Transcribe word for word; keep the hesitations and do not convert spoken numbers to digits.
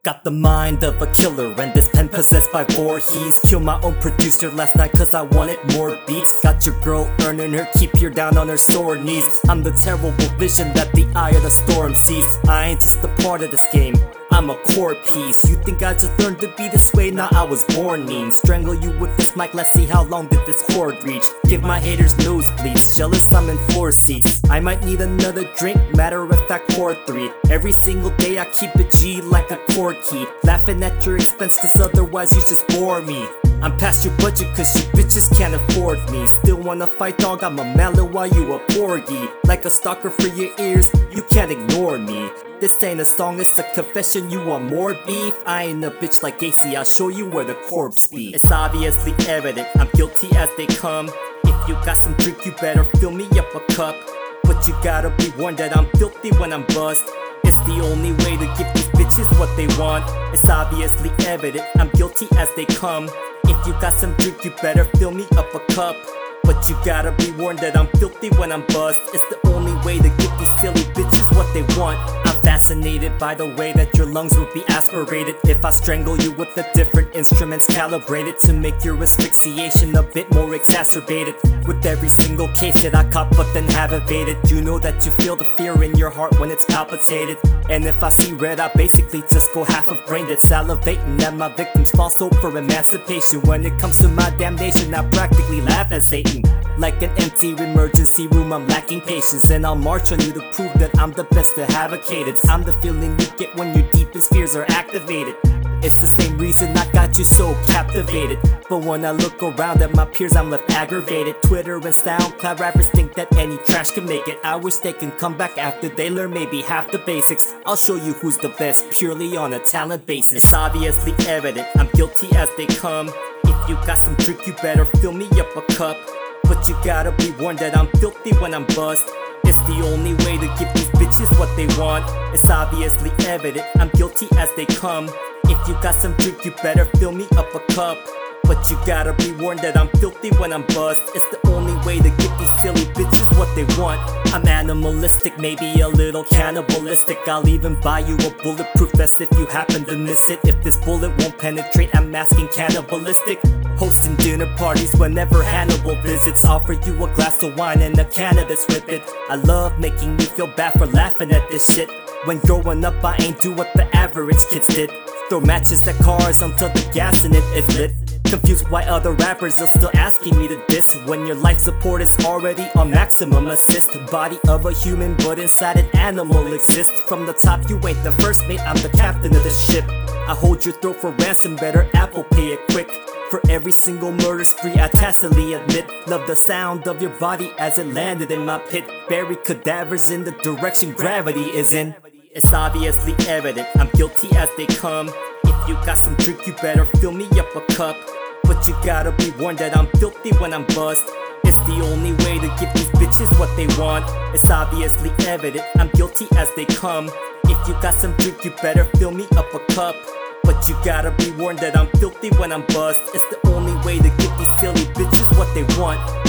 Got the mind of a killer and this pen possessed by Voorhees. Killed my own producer last night cause I wanted more beats. Got your girl earning her keep, you're down on her sore knees. I'm the terrible vision that the eye of the storm sees. I ain't just a part of this game, I'm a core piece. You think I just learned to be this way? Nah, I was born mean. Strangle you with this mic, let's see how long did this cord reach. Give my haters nosebleeds, jealous I'm in floor seats. I might need another drink, matter of fact pour three. Every single day I keep it G like a cord key. Laughing at your expense cause otherwise you just bore me. I'm past your budget cause you bitches can't afford me. Still wanna fight dog, I'm a mallet while you a porgy. Like a stalker for your ears, you can't ignore me. This ain't a song, it's a confession, you want more beef? I ain't a bitch like Gacy, I'll show you where the corpse be. It's obviously evident, I'm guilty as they come. If you got some drink, you better fill me up a cup. But you gotta be warned that I'm filthy when I'm buzzed. It's the only way to give these bitches what they want. It's obviously evident, I'm guilty as they come. If you got some drink, you better fill me up a cup. But you gotta be warned that I'm filthy when I'm buzzed. It's the only way to give these silly bitches what they want. I'm fascinated by the way that your lungs would be aspirated if I strangle you with the different instruments calibrated to make your asphyxiation a bit more exacerbated. With every single case that I caught but then have evaded. You know that you feel the fear in your heart when it's palpitated. And if I see red, I basically just go half of brain dead, salivating at my victims fall soap for emancipation. When it comes to my damnation, I practically laugh at Satan. Like an empty emergency room, I'm lacking patience, and I'll march on you to prove that I'm the best to have a cadence. I'm the feeling you get when your deepest fears are activated. It's the same reason I got you so captivated. But when I look around at my peers, I'm left aggravated. Twitter and SoundCloud rappers think that any trash can make it. I wish they can come back after they learn maybe half the basics. I'll show you who's the best purely on a talent basis. It's obviously evident, I'm guilty as they come. If you got some drink, you better fill me up a cup. But you gotta be warned that I'm filthy when I'm buzzed. It's the only way to give these bitches what they want. It's obviously evident, I'm guilty as they come. If you got some drink, you better fill me up a cup. But you gotta be warned that I'm filthy when I'm buzzed. It's the only way to give these silly bitches what they want. I'm animalistic, maybe a little cannibalistic. I'll even buy you a bulletproof vest if you happen to miss it. If this bullet won't penetrate, I'm asking cannibalistic. Hosting dinner parties whenever Hannibal visits. Offer you a glass of wine and a can of this whippet. I love making you feel bad for laughing at this shit. When growing up, I ain't do what the average kids did. Throw matches at cars until the gas in it is lit. Confused why other rappers are still asking me to diss when your life support is already on maximum assist. Body of a human but inside an animal exists. From the top you ain't the first mate, I'm the captain of the ship. I hold your throat for ransom, better Apple Pay it quick. For every single murder spree I tacitly admit. Love the sound of your body as it landed in my pit. Bury cadavers in the direction gravity is in. It's obviously evident, I'm guilty as they come. If you got some drink, you better fill me up a cup. But you gotta be warned that I'm filthy when I'm buzzed. It's the only way to give these bitches what they want. It's obviously evident, I'm guilty as they come. If you got some drink, you better fill me up a cup. But you gotta be warned that I'm filthy when I'm buzzed. It's the only way to give these silly bitches what they want.